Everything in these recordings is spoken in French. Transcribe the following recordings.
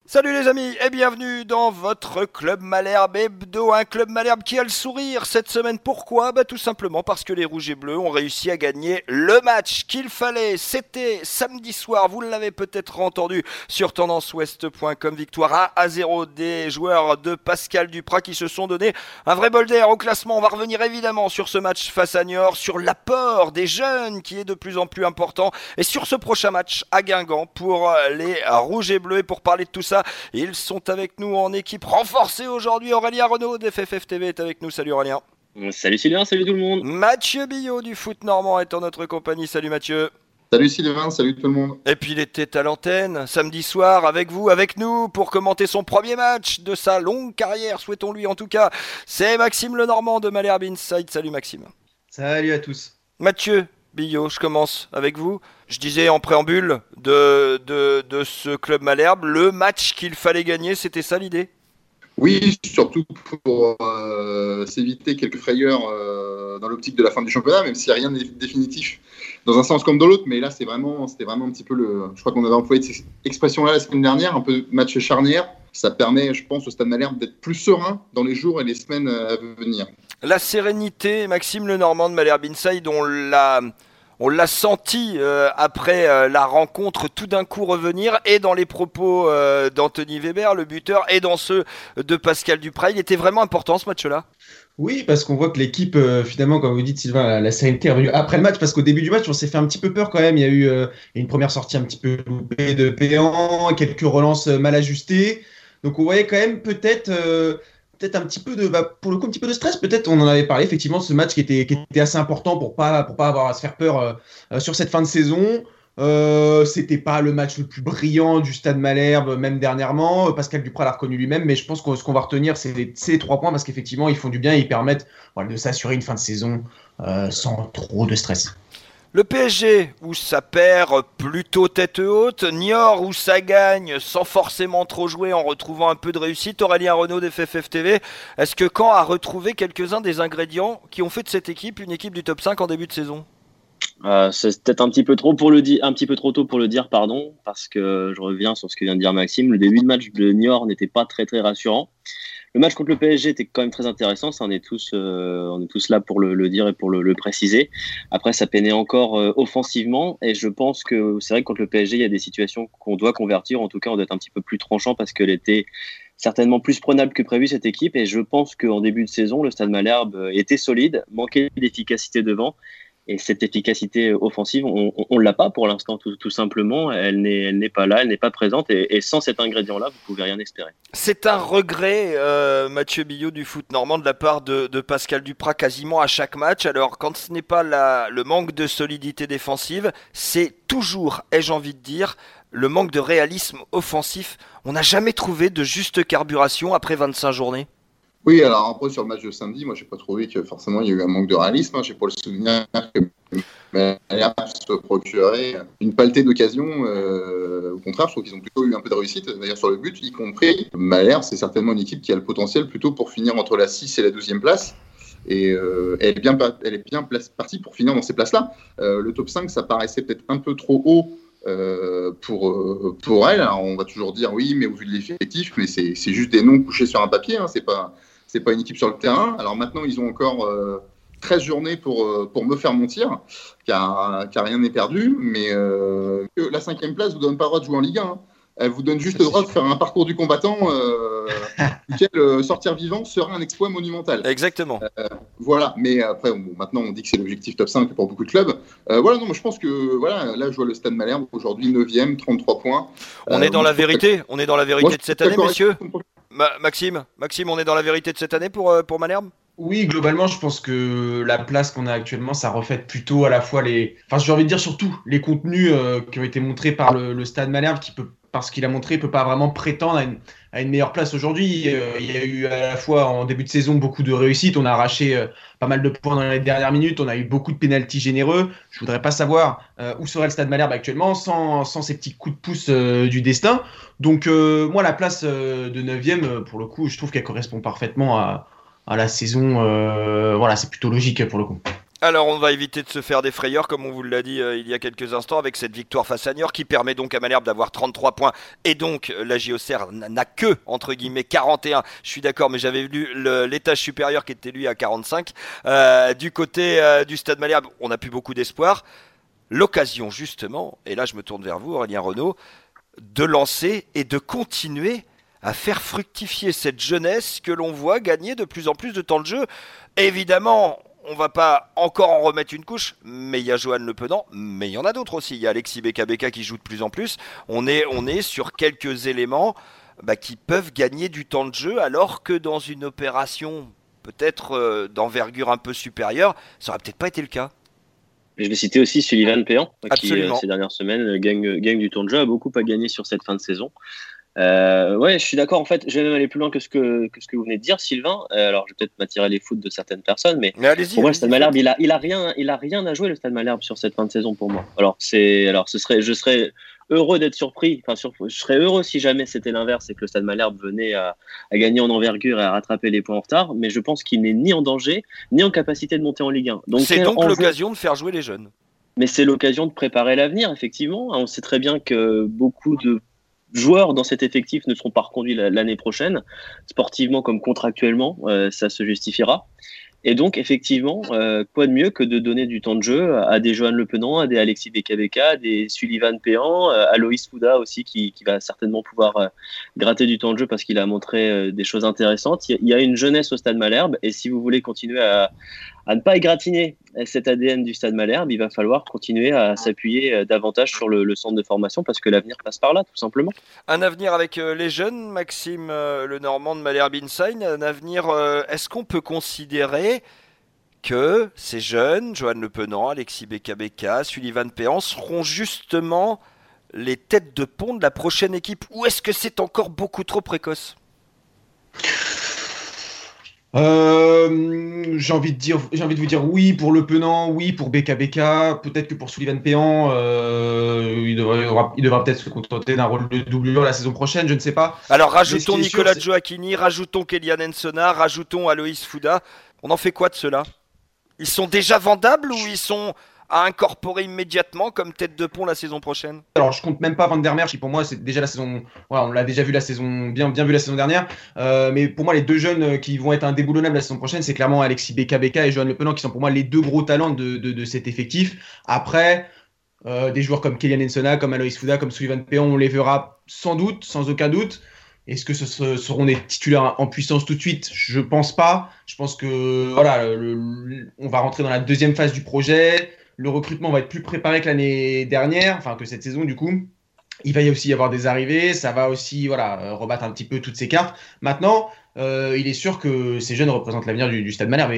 Salut les amis et bienvenue dans votre Club Malherbe Hebdo, un Club Malherbe qui a le sourire cette semaine. Pourquoi ? Tout simplement parce que les Rouges et Bleus ont réussi à gagner le match qu'il fallait. C'était samedi soir, vous l'avez peut-être entendu sur tendanceouest.com, victoire 1-0 des joueurs de Pascal Duprat qui se sont donné un vrai bol d'air au classement. On va revenir évidemment sur ce match face à Niort, sur l'apport des jeunes qui est de plus en plus important et sur ce prochain match à Guingamp pour les Rouges et Bleus. Et pour parler de tout ça, ils sont avec nous en équipe renforcée aujourd'hui. Aurélien Renaud d'FFF TV est avec nous. Salut Aurélien. Salut Sylvain, salut tout le monde. Mathieu Billot du foot normand est en notre compagnie. Salut Mathieu. Salut Sylvain, salut tout le monde. Et puis il était à l'antenne samedi soir avec vous, avec nous, pour commenter son premier match de sa longue carrière, souhaitons-lui en tout cas. C'est Maxime Lenormand de Malherbe Inside. Salut Maxime. Salut à tous. Mathieu Billot, je commence avec vous. Je disais en préambule de ce Club Malherbe, le match qu'il fallait gagner, c'était ça l'idée ? Oui, surtout pour s'éviter quelques frayeurs dans l'optique de la fin du championnat, même s'il n'y a rien de définitif dans un sens comme dans l'autre. Mais là, c'était vraiment un petit peu je crois qu'on avait employé cette expression-là la semaine dernière, un peu match charnière. Ça permet, je pense, au Stade Malherbe d'être plus serein dans les jours et les semaines à venir. La sérénité, Maxime Lenormand de Malherbe Inside, on l'a senti après la rencontre tout d'un coup revenir, et dans les propos d'Anthony Weber, le buteur, et dans ceux de Pascal Duprat. Il était vraiment important ce match-là. Oui, parce qu'on voit que l'équipe, finalement, comme vous dites Sylvain, la sérénité est revenue après le match, parce qu'au début du match, on s'est fait un petit peu peur quand même. Il y a eu une première sortie un petit peu loupée de Péan, quelques relances mal ajustées. Donc on voyait quand même peut-être un petit peu pour le coup, un petit peu de stress. Peut-être, on en avait parlé, effectivement, ce match qui était assez important pour pas avoir à se faire peur sur cette fin de saison. C'était pas le match le plus brillant du Stade Malherbe, même dernièrement. Pascal Duprat l'a reconnu lui-même, mais je pense que ce qu'on va retenir, c'est ces 3 points, parce qu'effectivement, ils font du bien et ils permettent de s'assurer une fin de saison sans trop de stress. Le PSG, où ça perd plutôt tête haute. Niort, où ça gagne sans forcément trop jouer, en retrouvant un peu de réussite. Aurélien Renaud d'FFF TV, est-ce que Caen a retrouvé quelques-uns des ingrédients qui ont fait de cette équipe une équipe du top 5 en début de saison ? C'est peut-être un petit peu trop tôt pour le dire, pardon, parce que je reviens sur ce que vient de dire Maxime. Le début de match de Niort n'était pas très très rassurant. Le match contre le PSG était quand même très intéressant, ça, on est tous là pour le dire et pour le préciser. Après, ça peinait encore offensivement, et je pense que c'est vrai que contre le PSG, il y a des situations qu'on doit convertir. En tout cas, on doit être un petit peu plus tranchant, parce qu'elle était certainement plus prenable que prévu, cette équipe, et je pense qu'en début de saison, le Stade Malherbe était solide, manquait d'efficacité devant. Et cette efficacité offensive, on l'a pas pour l'instant, tout simplement. Elle n'est pas là, elle n'est pas présente. Et sans cet ingrédient-là, vous pouvez rien espérer. C'est un regret, Mathieu Billot du foot normand, de la part de Pascal Duprat quasiment à chaque match. Alors, quand ce n'est pas le manque de solidité défensive, c'est toujours, ai-je envie de dire, le manque de réalisme offensif. On n'a jamais trouvé de juste carburation après 25 journées. Oui, alors après, sur le match de samedi, moi, j'ai pas trouvé que forcément il y a eu un manque de réalisme. J'ai pas le souvenir que Malherbe se procurait une pelletée d'occasions. Au contraire, je trouve qu'ils ont plutôt eu un peu de réussite, d'ailleurs sur le but, y compris. Malherbe, c'est certainement une équipe qui a le potentiel plutôt pour finir entre la 6 et la 12e place. Et elle est bien partie pour finir dans ces places-là. Le top 5, ça paraissait peut-être un peu trop haut pour elle. Alors, on va toujours dire oui, mais au vu de l'effectif, mais c'est juste des noms couchés sur un papier, hein, c'est pas une équipe sur le terrain. Alors maintenant, ils ont encore 13 journées pour me faire mentir, car rien n'est perdu, mais la 5e place ne vous donne pas le droit de jouer en Ligue 1. Hein. Elle vous donne juste le droit de faire un parcours du combattant duquel sortir vivant sera un exploit monumental. Exactement. Voilà, mais après, maintenant on dit que c'est l'objectif top 5 pour beaucoup de clubs. Moi je pense que là je vois le Stade Malherbe aujourd'hui 9e, 33 points. On est dans la vérité, de cette année, messieurs. Maxime, on est dans la vérité de cette année pour Malherbe ? Oui, globalement, je pense que la place qu'on a actuellement, ça reflète plutôt à la fois j'ai envie de dire surtout les contenus qui ont été montrés par le Stade Malherbe, parce qu'il a montré, peut pas vraiment prétendre à une meilleure place aujourd'hui. Il y a eu à la fois en début de saison beaucoup de réussites, on a arraché pas mal de points dans les dernières minutes, on a eu beaucoup de pénaltys généreux. Je voudrais pas savoir où serait le Stade Malherbe actuellement sans ces petits coups de pouce du destin. Donc moi, la place de 9e, pour le coup, je trouve qu'elle correspond parfaitement à la saison. C'est plutôt logique pour le coup. Alors on va éviter de se faire des frayeurs comme on vous l'a dit il y a quelques instants avec cette victoire face à Niort qui permet donc à Malherbe d'avoir 33 points et donc la JOCR n'a que entre guillemets 41. Je suis d'accord mais j'avais lu l'étage supérieur qui était lui à 45. Du côté du Stade Malherbe on n'a plus beaucoup d'espoir. L'occasion justement, et là je me tourne vers vous Aurélien Renaud, de lancer et de continuer à faire fructifier cette jeunesse que l'on voit gagner de plus en plus de temps de jeu. Évidemment, on va pas encore en remettre une couche, mais il y a Johan Le Penant, mais il y en a d'autres aussi. Il y a Alexis Beka qui joue de plus en plus. On est sur quelques éléments qui peuvent gagner du temps de jeu, alors que dans une opération peut-être d'envergure un peu supérieure, ça aurait peut-être pas été le cas. Je vais citer aussi Sullivan Péan, qui Absolument. ces dernières semaines gagne du temps de jeu, a beaucoup à gagner sur cette fin de saison. Ouais, je suis d'accord. En fait, je vais même aller plus loin que ce que vous venez de dire, Sylvain. Alors, je vais peut-être m'attirer les foudres de certaines personnes, mais allez-y, pour moi, le Stade Malherbe, il a rien à jouer le Stade Malherbe sur cette fin de saison pour moi. Je serais heureux d'être surpris. Enfin, je serais heureux si jamais c'était l'inverse et que le Stade Malherbe venait à gagner en envergure et à rattraper les points en retard. Mais je pense qu'il n'est ni en danger ni en capacité de monter en Ligue 1. Donc, c'est donc l'occasion de faire jouer les jeunes. Mais c'est l'occasion de préparer l'avenir, effectivement. On sait très bien que beaucoup de joueurs dans cet effectif ne seront pas reconduits l'année prochaine, sportivement comme contractuellement, ça se justifiera. Et donc, effectivement, quoi de mieux que de donner du temps de jeu à des Johan Le Penant, à des Alexis Beka, des Sullivan Péan, à Loïs Fouda aussi, qui va certainement pouvoir gratter du temps de jeu parce qu'il a montré des choses intéressantes. Il y a une jeunesse au Stade Malherbe, et si vous voulez continuer à ne pas égratigner cet ADN du Stade Malherbe, il va falloir continuer à s'appuyer davantage sur le centre de formation parce que l'avenir passe par là, tout simplement. Un avenir avec les jeunes, Maxime Le Normand de Malherbe Inside, un avenir, est-ce qu'on peut considérer que ces jeunes, Johan Le Penant, Alexis Beka, Sullivan Péan, seront justement les têtes de pont de la prochaine équipe, ou est-ce que c'est encore beaucoup trop précoce ? J'ai envie de vous dire oui pour Le Penant, oui pour Beka. Peut-être que pour Sullivan Péan, il devra peut-être se contenter d'un rôle de doublure la saison prochaine, je ne sais pas. Alors rajoutons Nicolas Gioacchini, rajoutons Kélian Ensona, rajoutons Aloïs Fouda. On en fait quoi de ceux-là ? Ils sont déjà vendables ou ils sont à incorporer immédiatement comme tête de pont la saison prochaine ? Alors je compte même pas Van der Merch qui pour moi c'est déjà la saison, voilà, on l'a déjà vu la saison, bien vu la saison dernière, mais pour moi les deux jeunes qui vont être indéboulonnables la saison prochaine, c'est clairement Alexis Beka et Johan Le Penant qui sont pour moi les deux gros talents de cet effectif. Après des joueurs comme Kélian Ensona, comme Aloïs Fouda, comme Sullivan Péan, on les verra sans doute, sans aucun doute. Est-ce que ce seront des titulaires en puissance tout de suite ? Je pense pas. Je pense que voilà, on va rentrer dans la deuxième phase du projet. Le recrutement va être plus préparé que l'année dernière, enfin que cette saison du coup. Il va aussi y avoir des arrivées, ça va aussi rebattre un petit peu toutes ces cartes. Maintenant, il est sûr que ces jeunes représentent l'avenir du Stade Malherbe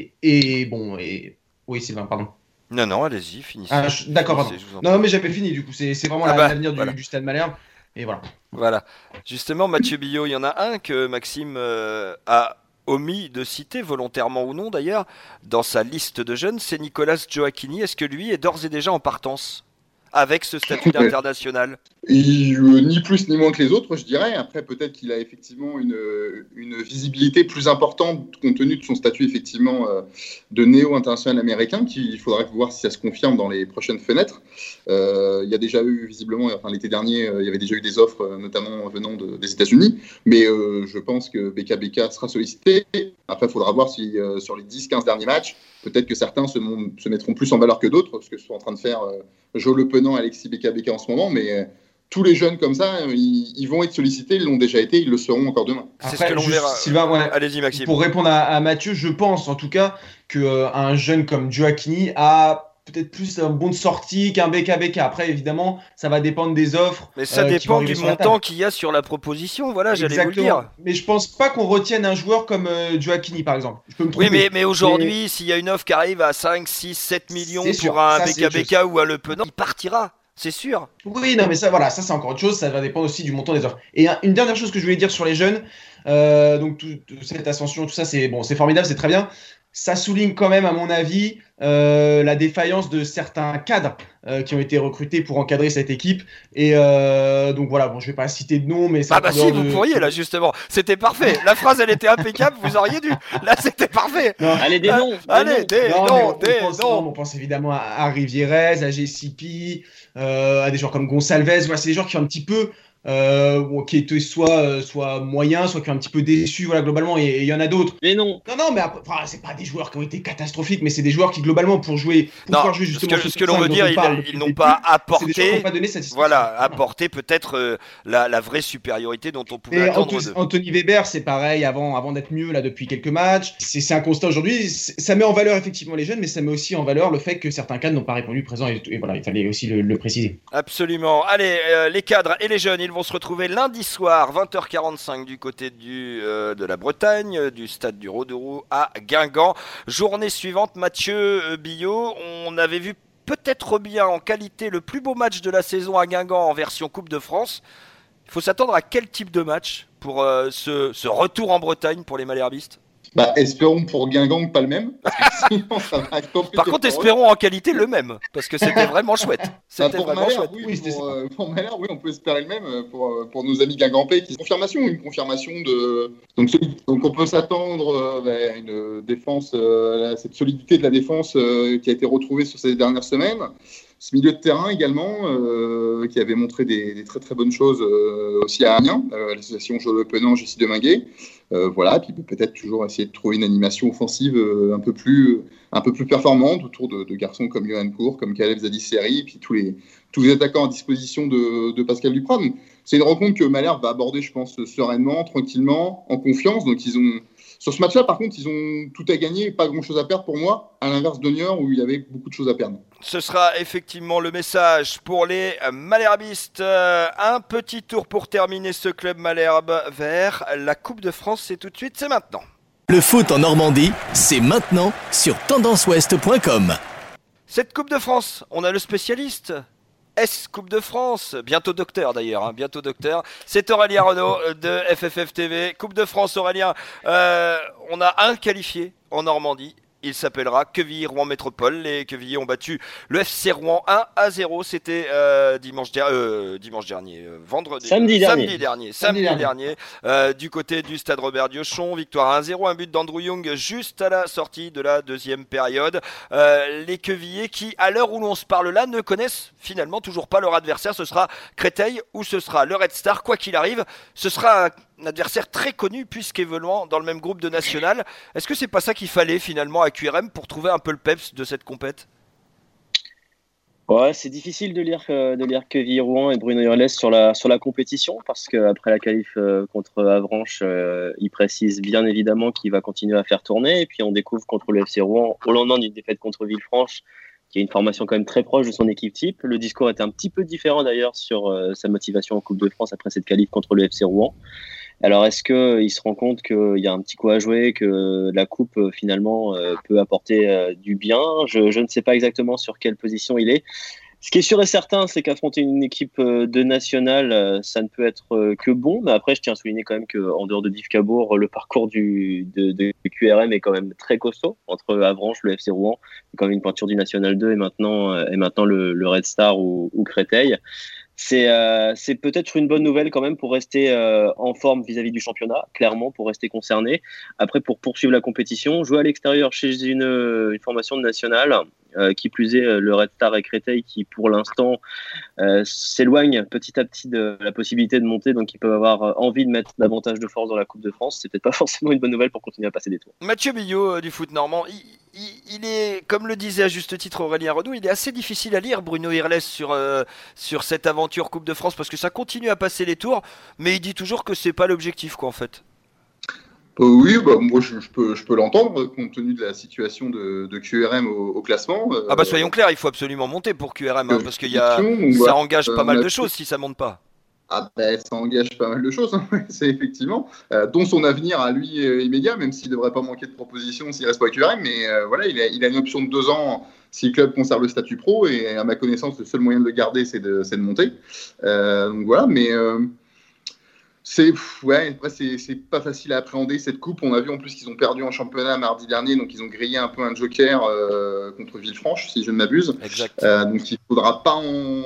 oui Sylvain, pardon. Non, allez-y, finissez. D'accord, pardon. Non, mais j'avais fini du coup, c'est vraiment l'avenir du Stade Malherbe. Et voilà. Voilà. Justement, Mathieu Billot, il y en a un que Maxime a omis de citer, volontairement ou non d'ailleurs, dans sa liste de jeunes, c'est Nicolas Gioacchini. Est-ce que lui est d'ores et déjà en partance avec ce statut d'international ? Ni plus ni moins que les autres, je dirais. Après, peut-être qu'il a effectivement une visibilité plus importante compte tenu de son statut effectivement de néo-international américain, qu'il faudrait voir si ça se confirme dans les prochaines fenêtres. Il y a déjà eu visiblement, l'été dernier, il y avait déjà eu des offres, notamment venant des États-Unis. Mais je pense que Beka sera sollicité. Après, il faudra voir si sur les 10-15 derniers matchs, peut-être que certains se mettront plus en valeur que d'autres, ce que sont en train de faire Jo Le Penant, Alexis Beka en ce moment. Mais tous les jeunes comme ça, ils vont être sollicités, ils l'ont déjà été, ils le seront encore demain. C'est ce que l'on verra. Sylvain, allez-y Maxime. Pour répondre à Mathieu, je pense en tout cas qu'un jeune comme Gioacchini a peut-être plus un bon de sortie qu'un Beka. Après, évidemment, ça va dépendre des offres. Mais ça dépend du montant qu'il y a sur la proposition. Voilà, j'allais vous le dire. Mais je pense pas qu'on retienne un joueur comme Gioacchini, par exemple. Je peux me tromper. Oui, mais aujourd'hui, s'il y a une offre qui arrive à 5, 6, 7 millions pour un Beka ou un Le Penant, il partira. C'est sûr. Oui, non, mais ça c'est encore autre chose. Ça va dépendre aussi du montant des offres. Et une dernière chose que je voulais dire sur les jeunes, donc toute cette ascension, tout ça, c'est formidable, c'est très bien. ça souligne quand même, à mon avis, la défaillance de certains cadres qui ont été recrutés pour encadrer cette équipe. Et donc voilà, bon, je vais pas citer de nom, mais ça. Ah bah si, vous pourriez là justement. C'était parfait. La phrase, elle était impeccable. Vous auriez dû. Là, c'était parfait. Non. Allez, des noms. Allez, des noms. On pense évidemment à Rivierez, à GCP, à des joueurs comme Gonçalves. Voilà, c'est des joueurs qui ont un petit peu qui étaient soit moyens, soit qui ont un petit peu déçu, voilà, globalement, et il y en a d'autres. Mais non. Non, mais c'est pas des joueurs qui ont été catastrophiques, mais c'est des joueurs qui, globalement, pour pouvoir jouer justement ce que l'on veut dire, ils n'ont pas apporté, apporté peut-être la vraie supériorité dont on pouvait attendre d'eux. Anthony Weber, c'est pareil, avant d'être mieux, là, depuis quelques matchs. C'est un constat aujourd'hui. Ça met en valeur, effectivement, les jeunes, mais ça met aussi en valeur le fait que certains cadres n'ont pas répondu présent, et voilà, il fallait aussi le préciser. Absolument. Allez, les cadres et les jeunes, ils vont se retrouver lundi soir, 20h45 du côté de la Bretagne, du stade du Rodeau à Guingamp. Journée suivante, Mathieu Billot, on avait vu peut-être bien en qualité le plus beau match de la saison à Guingamp en version Coupe de France. Il faut s'attendre à quel type de match pour ce retour en Bretagne pour les Malherbistes ? Bah, espérons pour Guingamp pas le même. Sinon, ça va être compliqué. Par contre, espérons en qualité le même, parce que c'était vraiment chouette. C'était pour vraiment Malherbe, chouette. Oui, pour Malherbe, oui, on peut espérer le même pour nos amis guingampais. Une confirmation de. Donc on peut s'attendre à une défense, à cette solidité de la défense qui a été retrouvée sur ces dernières semaines. Ce milieu de terrain également, qui avait montré des très très bonnes choses aussi à Amiens, l'association Jolo Penange ici de Minguet. Voilà, puis peut-être toujours essayer de trouver une animation offensive un peu plus performante autour de garçons comme Johan Cour, comme Caleb Zadisseri, puis tous les attaquants à disposition de Pascal Duprat. Donc, c'est une rencontre que Malherbe va aborder, je pense, sereinement, tranquillement, en confiance. Donc sur ce match-là, par contre, ils ont tout à gagner et pas grand-chose à perdre pour moi, à l'inverse de Niort où il y avait beaucoup de choses à perdre. Ce sera effectivement le message pour les Malherbistes. Un petit tour pour terminer ce club Malherbe vers la Coupe de France. C'est tout de suite, c'est maintenant. Le foot en Normandie, c'est maintenant sur tendanceouest.com. Cette Coupe de France, on a le spécialiste. Coupe de France, bientôt docteur d'ailleurs, bientôt docteur. C'est Aurélien Renaud de FFF TV. Coupe de France, Aurélien, on a un qualifié en Normandie. Il s'appellera Quevilly-Rouen Métropole. Les Quevilly ont battu le FC Rouen 1-0. C'était samedi dernier. Du côté du stade Robert Diochon, victoire 1-0, un but d'Andrew Young juste à la sortie de la deuxième période. Les Quevillers qui, à l'heure où l'on se parle là, ne connaissent finalement toujours pas leur adversaire. Ce sera Créteil ou ce sera le Red Star. Quoi qu'il arrive, ce sera un adversaire très connu puisqu'évoluant dans le même groupe de national. Est-ce que c'est pas ça qu'il fallait finalement à QRM pour trouver un peu le peps de cette compète ? Ouais, c'est difficile de lire Quevilly-Rouen et Bruno Urles sur la compétition parce qu'après la qualif contre Avranches, il précise bien évidemment qu'il va continuer à faire tourner et puis on découvre contre le FC Rouen au lendemain d'une défaite contre Villefranche qui a une formation quand même très proche de son équipe type. Le discours était un petit peu différent d'ailleurs sur sa motivation en Coupe de France après cette qualif contre le FC Rouen. Alors, est-ce qu'il se rend compte qu'il y a un petit coup à jouer, que la Coupe, finalement, peut apporter du bien ? Je ne sais pas exactement sur quelle position il est. Ce qui est sûr et certain, c'est qu'affronter une équipe de nationale, ça ne peut être que bon. Mais après, je tiens à souligner quand même qu'en dehors de Div Cabourg, le parcours de QRM est quand même très costaud. Entre Avranches, le FC Rouen, quand même une pointure du National 2 et maintenant le Red Star ou Créteil. C'est peut-être une bonne nouvelle quand même pour rester en forme vis-à-vis du championnat, clairement, pour rester concerné. Après, pour poursuivre la compétition, jouer à l'extérieur chez une formation de nationale, qui plus est le Red Star et Créteil, qui pour l'instant s'éloignent petit à petit de la possibilité de monter, donc ils peuvent avoir envie de mettre davantage de force dans la Coupe de France. C'est peut-être pas forcément une bonne nouvelle pour continuer à passer des tours. Mathieu Billot du foot normand, il est, comme le disait à juste titre Aurélien Renaud, il est assez difficile à lire Bruno Irles sur cette aventure Coupe de France parce que ça continue à passer les tours, mais il dit toujours que c'est pas l'objectif quoi en fait. Oui, moi je peux l'entendre compte tenu de la situation de QRM au classement. Soyons clairs, il faut absolument monter pour QRM parce que ça engage pas mal de choses si ça monte pas. Ça engage pas mal de choses, c'est effectivement, dont son avenir à lui immédiat, même s'il ne devrait pas manquer de propositions s'il reste pas à QRM, mais voilà, il a une option de 2 ans si le club conserve le statut pro, et à ma connaissance, le seul moyen de le garder, c'est de monter. Donc voilà, mais C'est pas facile à appréhender cette coupe. On a vu en plus qu'ils ont perdu en championnat mardi dernier, donc ils ont grillé un peu un joker contre Villefranche, si je ne m'abuse. Exact. Donc il faudra pas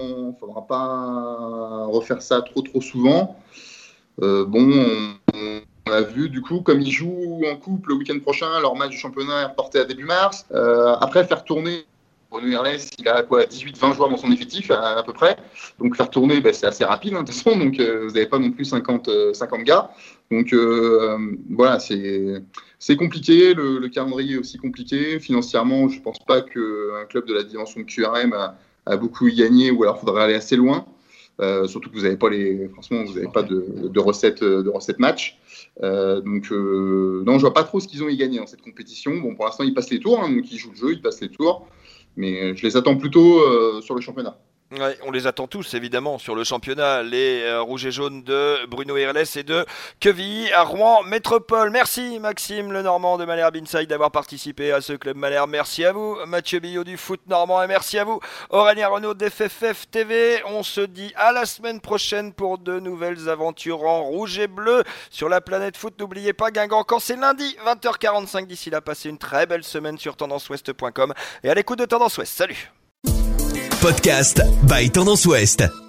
refaire ça trop souvent. On a vu du coup comme ils jouent en coupe le week-end prochain, leur match du championnat est reporté à début mars. Après faire tourner. Bruno Irles, il a 18-20 joueurs dans son effectif à peu près. Donc faire tourner, c'est assez rapide de toute façon. Donc vous n'avez pas non plus 50 gars. Donc voilà, c'est compliqué. Le calendrier est aussi compliqué. Financièrement, je ne pense pas qu'un club de la dimension de QRM a beaucoup y gagné, ou alors il faudrait aller assez loin. Surtout que vous n'avez pas de recettes match. Non, je vois pas trop ce qu'ils ont y gagné dans cette compétition. Bon, pour l'instant, ils passent les tours, donc ils jouent le jeu, ils passent les tours. Mais je les attends plutôt sur le championnat. Ouais, on les attend tous évidemment sur le championnat, les rouges et jaunes de Bruno Irles et de Quevilly à Rouen Métropole. Merci Maxime Lenormand de Malherbe Inside d'avoir participé à ce Club Malherbe. Merci à vous Mathieu Billot du Foot Normand et merci à vous Aurélien Renaud d'FFF TV. On se dit à la semaine prochaine pour de nouvelles aventures en rouge et bleu sur la planète foot. N'oubliez pas Guingamp quand c'est lundi 20h45. D'ici là, passez une très belle semaine sur tendanceouest.com et à l'écoute de Tendance Ouest. Salut. Podcast by Tendance Ouest.